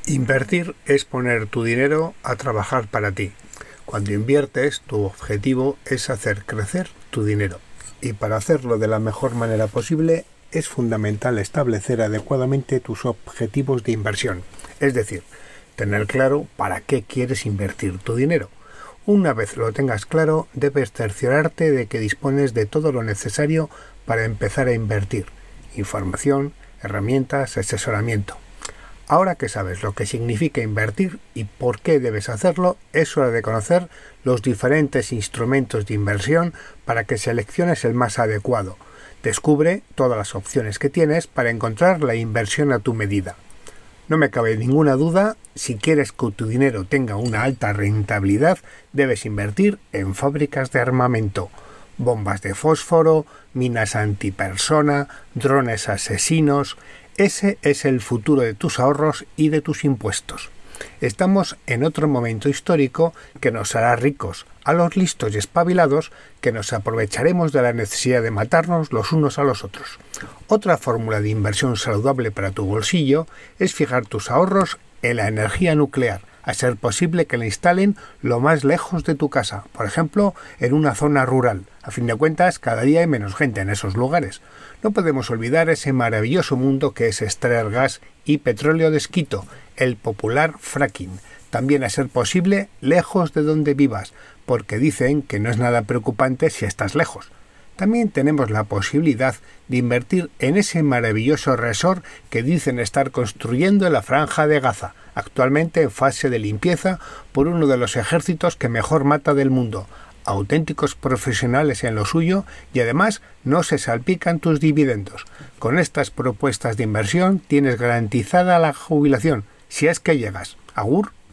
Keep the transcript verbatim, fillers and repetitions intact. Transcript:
Invertir es poner tu dinero a trabajar para ti. Cuando inviertes, tu objetivo es hacer crecer tu dinero. Y para hacerlo de la mejor manera posible, es fundamental establecer adecuadamente tus objetivos de inversión. Es decir, tener claro para qué quieres invertir tu dinero. Una vez lo tengas claro, debes cerciorarte de que dispones de todo lo necesario para empezar a invertir. Información, herramientas, asesoramiento. Ahora que sabes lo que significa invertir y por qué debes hacerlo, es hora de conocer los diferentes instrumentos de inversión para que selecciones el más adecuado. Descubre todas las opciones que tienes para encontrar la inversión a tu medida. No me cabe ninguna duda, si quieres que tu dinero tenga una alta rentabilidad, debes invertir en fábricas de armamento, bombas de fósforo, minas antipersona, drones asesinos. Ese es el futuro de tus ahorros y de tus impuestos. Estamos en otro momento histórico que nos hará ricos, a los listos y espabilados que nos aprovecharemos de la necesidad de matarnos los unos a los otros. Otra fórmula de inversión saludable para tu bolsillo es fijar tus ahorros en la energía nuclear, a ser posible que la instalen lo más lejos de tu casa, por ejemplo, en una zona rural. A fin de cuentas, cada día hay menos gente en esos lugares. No podemos olvidar ese maravilloso mundo que es extraer gas y petróleo de esquisto, el popular fracking. También a ser posible lejos de donde vivas, porque dicen que no es nada preocupante si estás lejos. También tenemos la posibilidad de invertir en ese maravilloso resort que dicen estar construyendo en la Franja de Gaza, actualmente en fase de limpieza por uno de los ejércitos que mejor mata del mundo. Auténticos profesionales en lo suyo y además no se salpican tus dividendos. Con estas propuestas de inversión tienes garantizada la jubilación, si es que llegas. Agur.